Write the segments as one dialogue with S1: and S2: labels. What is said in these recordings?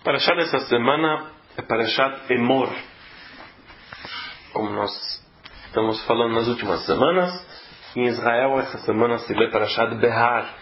S1: Parashá dessa semana é Parashat Emor. Como nós estamos falando nas últimas semanas, em Israel essa semana se lê Parashat Behar.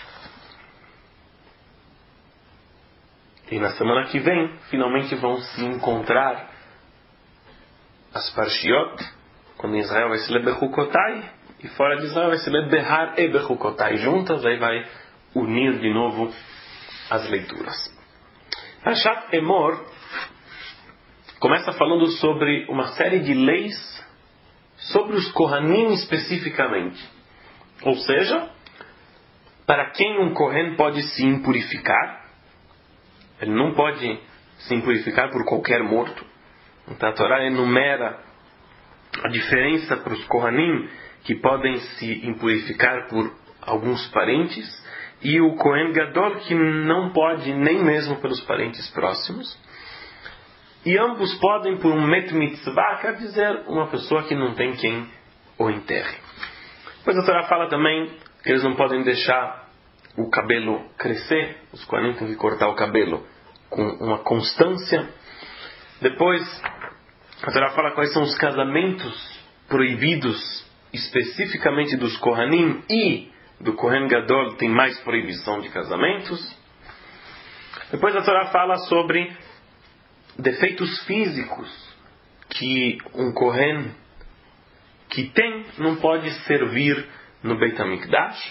S1: E na semana que vem, finalmente vão se encontrar as Parshiot, quando em Israel vai se ler Bechukotai, e fora de Israel vai se ler Behar e Bechukotai juntas, aí vai unir de novo as leituras. Parashat Emor começa falando sobre uma série de leis sobre os Kohanim especificamente. Ou seja, para quem um Kohen pode se impurificar. Ele não pode se impurificar por qualquer morto. Então a Torá enumera a diferença para os Kohanim que podem se impurificar por alguns parentes e o Kohen Gadol que não pode nem mesmo pelos parentes próximos. E ambos podem por um met mitzvah, quer dizer, uma pessoa que não tem quem o enterre. Depois a Torá fala também que eles não podem deixar o cabelo crescer, os Kohanim têm que cortar o cabelo com uma constância. Depois a Torá fala quais são os casamentos proibidos especificamente dos Kohanim e do Kohen Gadol tem mais proibição de casamentos. Depois a Torá fala sobre defeitos físicos que um Kohen que tem não pode servir no Beit HaMikdash.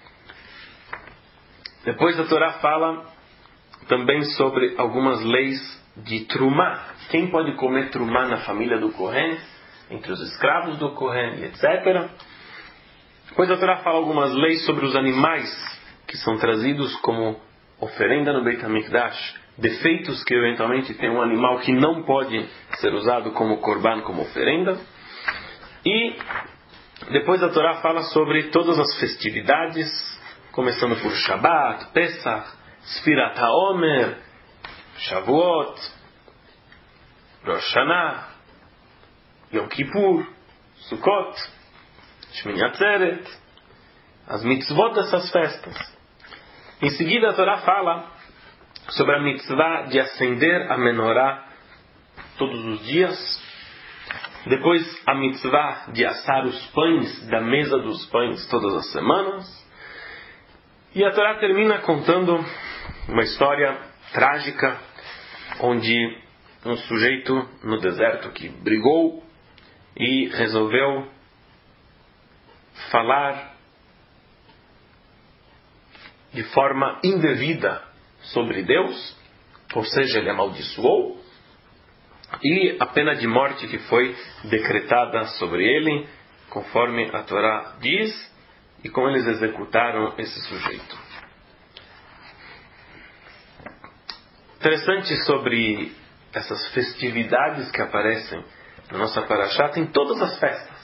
S1: Depois a Torá fala também sobre algumas leis de Trumá. Quem pode comer Trumá na família do Kohen, entre os escravos do Kohen, etc. Depois a Torá fala algumas leis sobre os animais que são trazidos como oferenda no Beit HaMikdash. Defeitos que eventualmente tem um animal que não pode ser usado como korban, como oferenda. E depois a Torá fala sobre todas as festividades, começando por Shabbat, Pesach, Sfirat HaOmer, Shavuot, Rosh Hashanah, Yom Kippur, Sukkot, Shmini Atzeret, as mitzvot dessas festas. Em seguida a Torá fala sobre a mitzvah de acender a menorá todos os dias. Depois a mitzvah de assar os pães da mesa dos pães todas as semanas. E a Torá termina contando uma história trágica onde um sujeito no deserto que brigou e resolveu falar de forma indevida sobre Deus, ou seja, ele amaldiçoou, e a pena de morte que foi decretada sobre ele, conforme a Torá diz, e como eles executaram esse sujeito. Interessante sobre essas festividades que aparecem na nossa Parashá, tem todas as festas.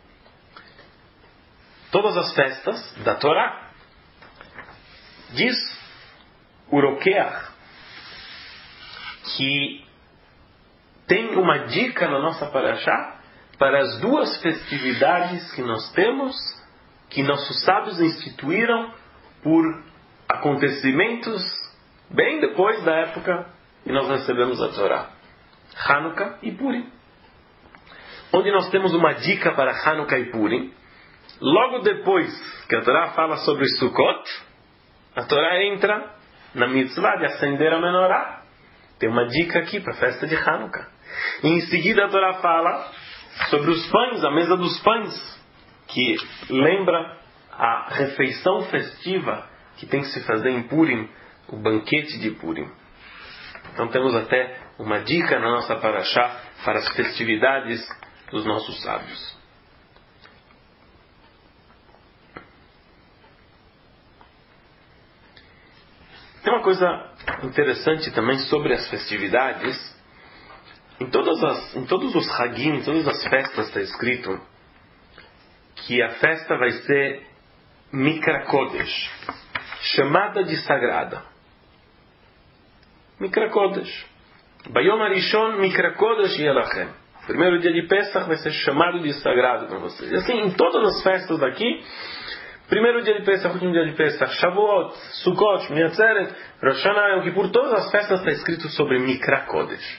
S1: Todas as festas da Torá. Diz Urokeach que tem uma dica na nossa Parashá para as duas festividades que nós temos, que nossos sábios instituíram por acontecimentos bem depois da época que nós recebemos a Torá. Hanukkah e Purim. Onde nós temos uma dica para Hanukkah e Purim, logo depois que a Torá fala sobre Sukkot, a Torá entra na mitzvah de acender a menorá. Tem uma dica aqui para a festa de Hanukkah. E em seguida a Torá fala sobre os pães, a mesa dos pães, que lembra a refeição festiva que tem que se fazer em Purim, o banquete de Purim. Então temos até uma dica na nossa Parashá para as festividades dos nossos sábios. Tem uma coisa interessante também sobre as festividades. Em todos os Hagim, em todas as festas está escrito que a festa vai ser Mikra Kodesh, chamada de sagrada. Mikra Kodesh. Bayom Arishon Mikra Kodesh Yelachem. Primeiro dia de Pesach vai ser chamado de sagrado para vocês. E assim, em todas as festas daqui, Primeiro dia de Pesach, último dia de Pesach, Shavuot, Sukkot, Shmini Atzeret, Rosh Hashanah, Yom Kippur, todas as festas está escrito sobre Mikra Kodesh.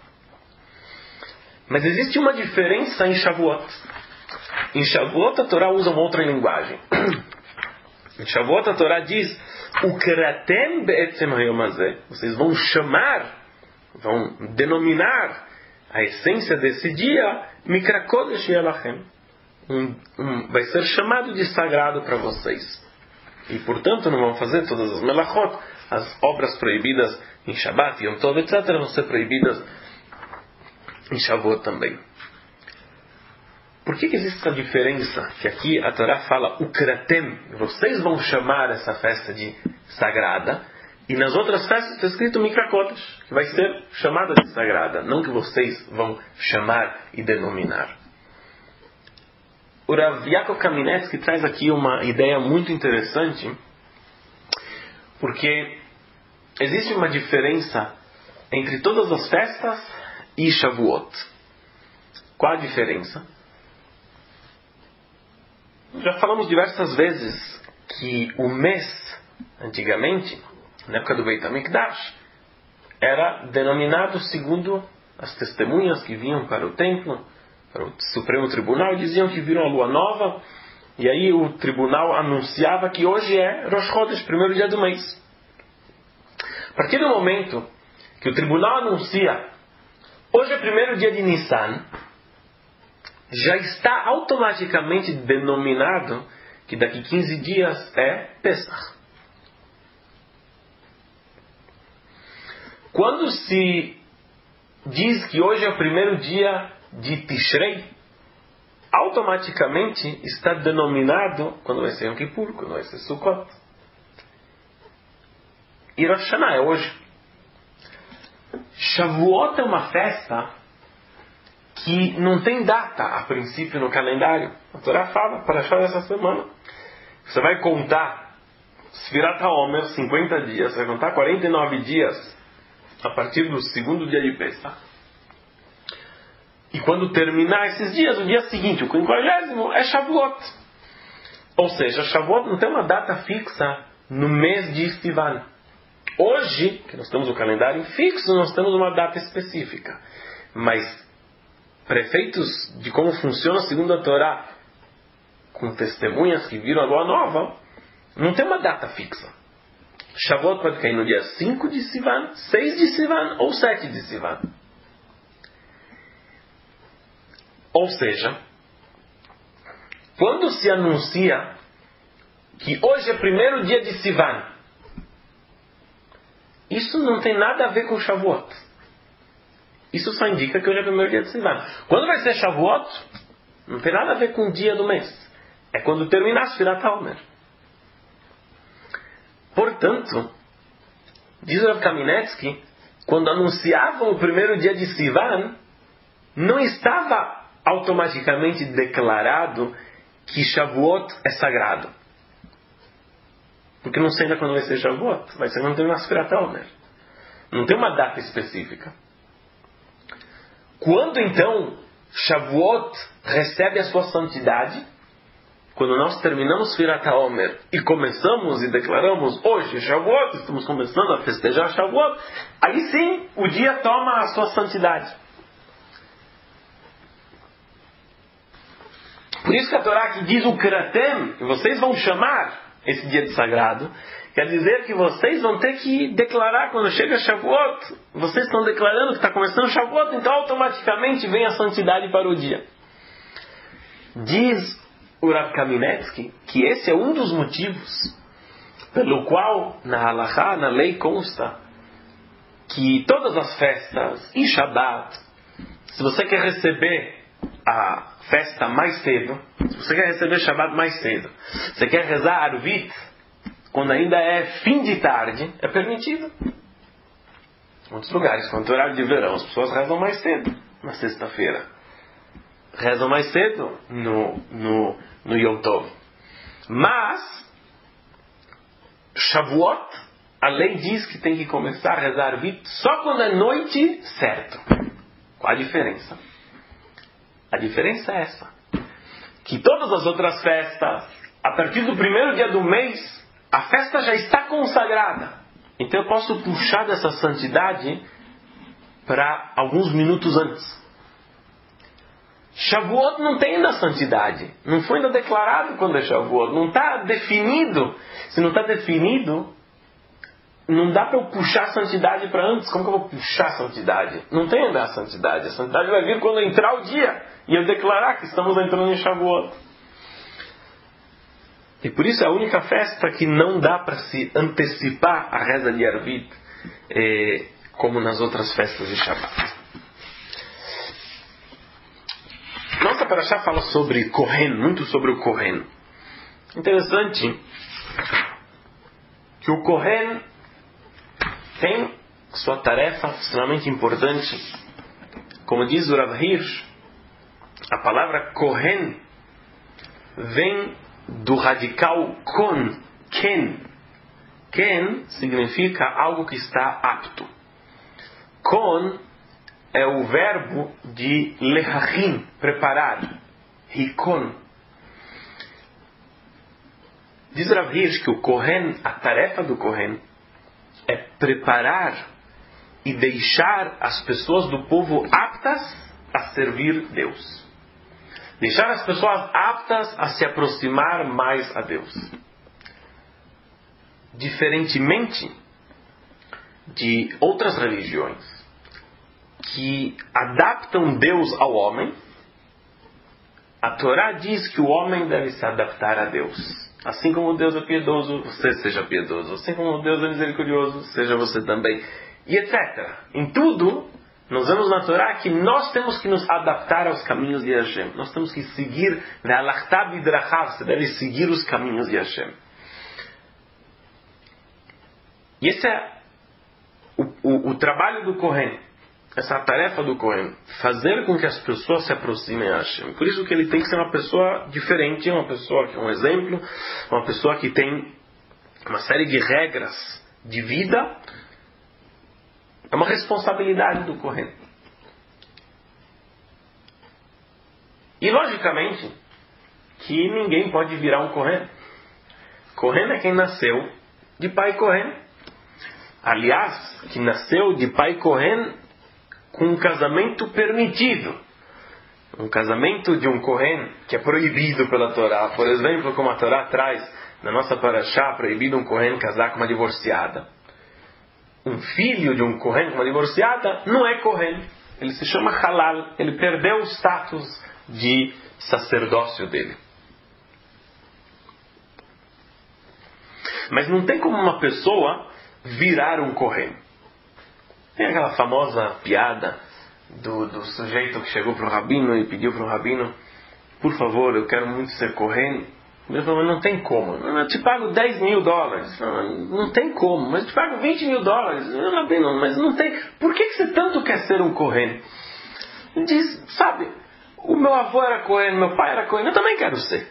S1: Mas existe uma diferença em Shavuot. Em Shavuot a Torá usa uma outra linguagem. Em Shavuot a Torá diz: Ukratem be'etzem hayom hazeh. Vocês vão chamar, vão denominar a essência desse dia Mikra Kodesh Yelachem. Vai ser chamado de sagrado para vocês. E portanto não vão fazer todas as melachot, as obras proibidas em Shabbat, Yom Tov, etc. vão ser proibidas em Shavuot também. Por que existe essa diferença? Que aqui a Torá fala Ukratem, vocês vão chamar essa festa de sagrada, e nas outras festas está escrito Mikra Kodesh, que vai ser chamada de sagrada, não que vocês vão chamar e denominar. O Rav Yaakov Kamenetsky traz aqui uma ideia muito interessante, porque existe uma diferença entre todas as festas e Shavuot. Qual a diferença? Já falamos diversas vezes que o mês, antigamente, na época do Beit HaMikdash, era denominado segundo as testemunhas que vinham para o templo, para o Supremo Tribunal, e diziam que viram a lua nova, e aí o tribunal anunciava que hoje é Rosh Chodesh, primeiro dia do mês. A partir do momento que o tribunal anuncia hoje é primeiro dia de Nissan, já está automaticamente denominado que daqui 15 dias é Pesach. Quando se diz que hoje é o primeiro dia de Tishrei, automaticamente está denominado quando vai ser Yom Kippur, quando vai ser Sukkot. E Rosh Hashanah é hoje. Shavuot é uma festa que não tem data a princípio no calendário. A Torá fala para achar essa semana. Você vai contar Sfirat HaOmer, 50 dias, você vai contar 49 dias a partir do segundo dia de Pesach. E quando terminar esses dias, o dia seguinte, o 50º, é Shavuot. Ou seja, Shavuot não tem uma data fixa no mês de Sivan. Hoje, que nós temos o calendário fixo, nós temos uma data específica. Mas, prefeitos de como funciona segundo a Torá, com testemunhas que viram a lua nova, não tem uma data fixa. Shavuot pode cair no dia 5 de Sivan, 6 de Sivan ou 7 de Sivan. Ou seja, quando se anuncia que hoje é primeiro dia de Sivan, isso não tem nada a ver com Shavuot. Isso só indica que hoje é primeiro dia de Sivan. Quando vai ser Shavuot, não tem nada a ver com o dia do mês. É quando terminar Sfirat HaOmer. Portanto, diz o Rav Kamenetsky, quando anunciavam o primeiro dia de Sivan, não estava automaticamente declarado que Shavuot é sagrado. Porque não sei ainda quando vai ser Shavuot. Vai ser quando terminar Sfirat HaOmer. Não tem uma data específica. Quando então Shavuot recebe a sua santidade, quando nós terminamos Sfirat HaOmer e começamos e declaramos hoje Shavuot, estamos começando a festejar Shavuot, aí sim o dia toma a sua santidade. Por isso que a Torá aqui diz o Kratem, que vocês vão chamar esse dia de sagrado, quer dizer que vocês vão ter que declarar quando chega Shavuot, vocês estão declarando que está começando Shavuot, então automaticamente vem a santidade para o dia. Diz o Rav Kamenetsky que esse é um dos motivos pelo qual na Halachá, na lei, consta que todas as festas e Shabbat, se você quer receber a festa mais cedo, se você quer receber Shabbat mais cedo, você quer rezar Arvit quando ainda é fim de tarde, é permitido. Em outros lugares, quando é horário de verão, as pessoas rezam mais cedo na sexta-feira, rezam mais cedo no Yom Tov. Mas Shavuot, a lei diz que tem que começar a rezar Arvit só quando é noite certo. Qual a diferença? A diferença é essa. Que todas as outras festas a partir do primeiro dia do mês, a festa já está consagrada. Então eu posso puxar dessa santidade para alguns minutos antes. Shavuot não tem ainda santidade. Não foi ainda declarado quando é Shavuot. Não está definido. Se não está definido, não dá para eu puxar a santidade para antes. Como que eu vou puxar a santidade? Não tem ainda a santidade. A santidade vai vir quando entrar o dia e eu declarar que estamos entrando em Shavuot. E por isso é a única festa que não dá para se antecipar a reza de Arvit, como nas outras festas de Shabbat. Nossa Parashá fala sobre Kohen, muito sobre o Kohen. Interessante que o Kohen tem sua tarefa extremamente importante. Como diz o Rav Hirsch, a palavra Kohen vem do radical kon, ken. Ken significa algo que está apto. Kon é o verbo de lehachim, preparar. Hikon. Diz Rav Hirsch que o Kohen, a tarefa do Kohen, é preparar e deixar as pessoas do povo aptas a servir Deus. Deixar as pessoas aptas a se aproximar mais a Deus. Diferentemente de outras religiões que adaptam Deus ao homem, a Torá diz que o homem deve se adaptar a Deus. Assim como Deus é piedoso, você seja piedoso. Assim como Deus é misericordioso, seja você também. E etc. Em tudo, nós vemos na Torá que nós temos que nos adaptar aos caminhos de Hashem. Nós temos que seguir, você deve seguir os caminhos de Hashem. E esse é o trabalho do Kohen. Essa é a tarefa do Kohen. Fazer com que as pessoas se aproximem a Hashem. Por isso que ele tem que ser uma pessoa diferente, uma pessoa que é um exemplo, uma pessoa que tem uma série de regras de vida. É uma responsabilidade do Kohen. E logicamente que ninguém pode virar um Kohen. Kohen é quem nasceu de pai Kohen. Aliás, que nasceu de pai Kohen com um casamento permitido. Um casamento de um Kohen que é proibido pela Torá. Por exemplo, como a Torá traz na nossa Parashá, proibido um Kohen casar com uma divorciada. Um filho de um Kohen com uma divorciada não é Kohen. Ele se chama Halal. Ele perdeu o status de sacerdócio dele. Mas não tem como uma pessoa virar um Kohen. Tem aquela famosa piada do sujeito que chegou para o rabino e pediu para o rabino: por favor, eu quero muito ser Kohen. Ele falou: mas não tem como. Eu te pago $10.000. Não tem como. Mas eu te pago $20.000. Rabino, mas não tem. Por que você tanto quer ser um Kohen? Ele diz: sabe, o meu avô era Kohen, meu pai era Kohen, eu também quero ser.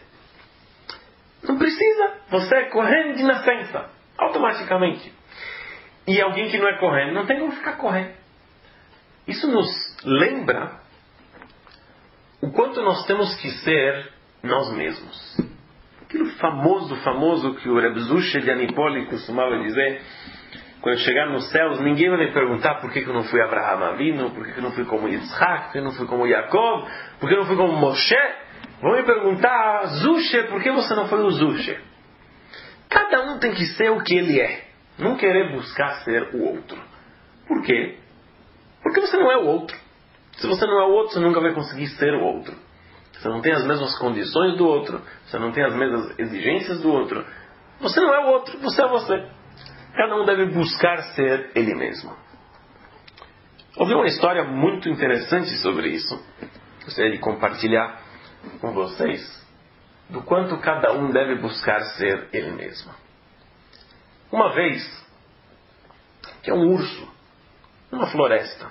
S1: Não precisa. Você é Kohen de nascença. Automaticamente. E alguém que não é Kohen, não tem como ficar Kohen. Isso nos lembra o quanto nós temos que ser nós mesmos. Aquilo famoso que o Reb Zusha de Anipoli costumava dizer: quando eu chegar nos céus, ninguém vai me perguntar por que eu não fui Abraham Avinu, por que eu não fui como Yitzhak, por que eu não fui como Yaakov, por que eu não fui como Moshe. Vão me perguntar: Zusha, por que você não foi o Zusha? Cada um tem que ser o que ele é. Não querer buscar ser o outro. Por quê? Porque você não é o outro. Se você não é o outro, você nunca vai conseguir ser o outro. Você não tem as mesmas condições do outro. Você não tem as mesmas exigências do outro. Você não é o outro. Você é você. Cada um deve buscar ser ele mesmo. Ouvi uma história muito interessante sobre isso. Gostaria de compartilhar com vocês do quanto cada um deve buscar ser ele mesmo. Uma vez, tinha um urso numa floresta.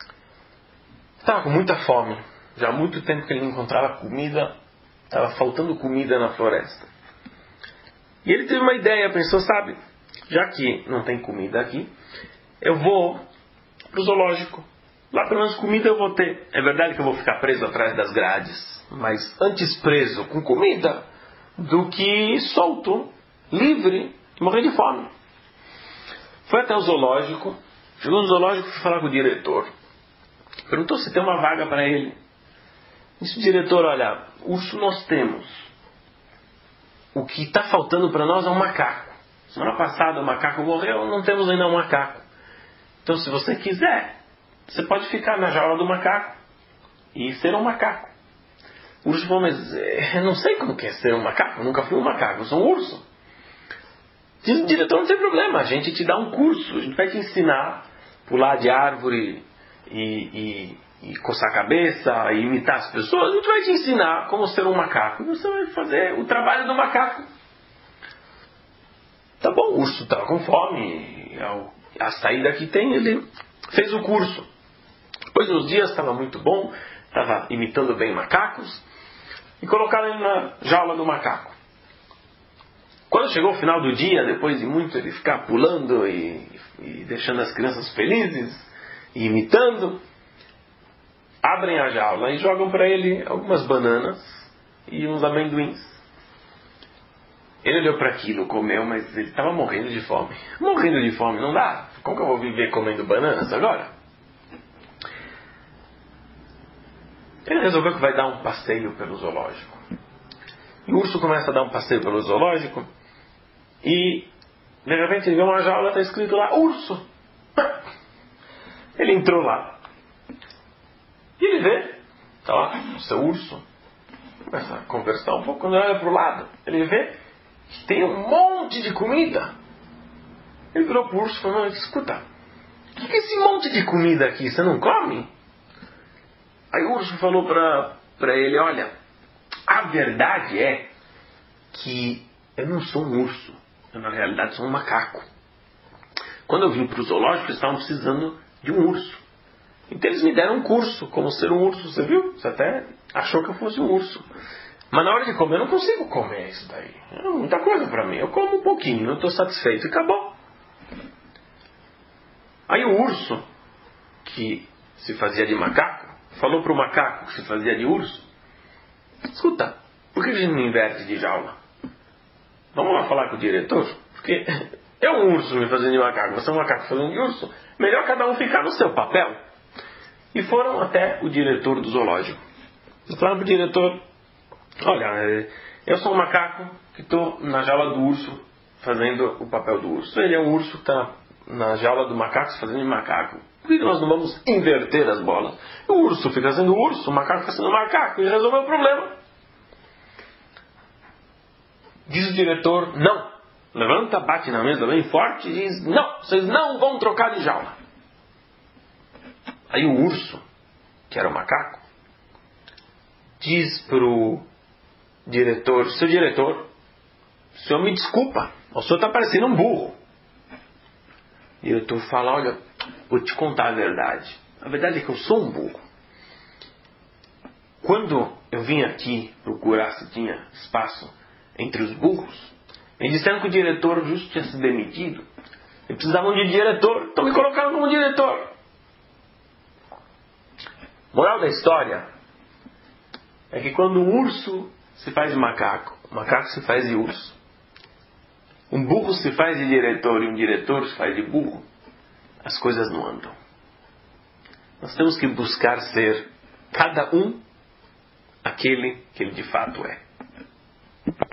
S1: Estava com muita fome. Já há muito tempo que ele não encontrava comida. Estava faltando comida na floresta. E ele teve uma ideia. Pensou: sabe, já que não tem comida aqui, eu vou para o zoológico. Lá pelo menos comida eu vou ter. É verdade que eu vou ficar preso atrás das grades. Mas antes preso com comida do que solto, livre, e morrer de fome. Foi até o zoológico, chegou no zoológico e foi falar com o diretor. Perguntou se tem uma vaga para ele. Disse o diretor, olha, urso nós temos. O que está faltando para nós é um macaco. Semana passada o macaco morreu, não temos ainda um macaco. Então se você quiser, você pode ficar na jaula do macaco e ser um macaco. O urso falou, mas eu não sei como que é ser um macaco, eu nunca fui um macaco, eu sou um urso. Diz o diretor, não tem problema, a gente te dá um curso, a gente vai te ensinar a pular de árvore e coçar a cabeça, e imitar as pessoas, a gente vai te ensinar como ser um macaco. E você vai fazer o trabalho do macaco. Tá bom, o urso estava com fome, a saída que tem, ele fez o curso. Depois de uns dias, estava muito bom, estava imitando bem macacos, e colocaram ele na jaula do macaco. Quando chegou o final do dia, depois de muito ele ficar pulando e deixando as crianças felizes, e imitando, abrem a jaula e jogam para ele algumas bananas e uns amendoins. Ele olhou para aquilo, comeu, mas ele estava morrendo de fome. Morrendo de fome, não dá. Como que eu vou viver comendo bananas agora? Ele resolveu que vai dar um passeio pelo zoológico. E o urso começa a dar um passeio pelo zoológico e de repente ele vê uma jaula, está escrito lá, urso. Ele entrou lá. E ele vê, está lá, o seu urso. Começa a conversar um pouco. Quando ele olha para o lado, ele vê que tem um monte de comida. Ele virou para o urso e falou, escuta, o que é esse monte de comida aqui? Você não come? Aí o urso falou para ele, olha, a verdade é que eu não sou um urso. Eu, na realidade, sou um macaco. Quando eu vim para o zoológico, eles estavam precisando de um urso. Então eles me deram um curso, como ser um urso, você viu? Você até achou que eu fosse um urso. Mas na hora de comer, eu não consigo comer isso daí. É muita coisa para mim. Eu como um pouquinho, não estou satisfeito e acabou. Aí o urso, que se fazia de macaco, falou para o macaco que se fazia de urso, escuta, por que a gente não inverte de jaula? Vamos lá falar com o diretor? Porque é um urso me fazendo de macaco, você é um macaco fazendo de urso. Melhor cada um ficar no seu papel. E foram até o diretor do zoológico. E falaram para o diretor, olha, eu sou um macaco que estou na jaula do urso fazendo o papel do urso. Ele é um urso que está na jaula do macaco fazendo de macaco. Por que nós não vamos inverter as bolas? O urso fica sendo urso, o macaco fica sendo macaco e resolveu o problema. Diz o diretor, não. Levanta, bate na mesa bem forte e diz, não, vocês não vão trocar de jaula. Aí o urso, que era o macaco, diz pro diretor, seu diretor, o senhor me desculpa, o senhor está parecendo um burro. O diretor fala, olha, vou te contar a verdade. A verdade é que eu sou um burro. Quando eu vim aqui procurar se tinha espaço entre os burros, me disseram que o diretor justo tinha se demitido. E precisavam de diretor, então me colocaram como diretor. Moral da história é que quando um urso se faz de macaco, o macaco se faz de urso, um burro se faz de diretor e um diretor se faz de burro, as coisas não andam. Nós temos que buscar ser cada um aquele que ele de fato é.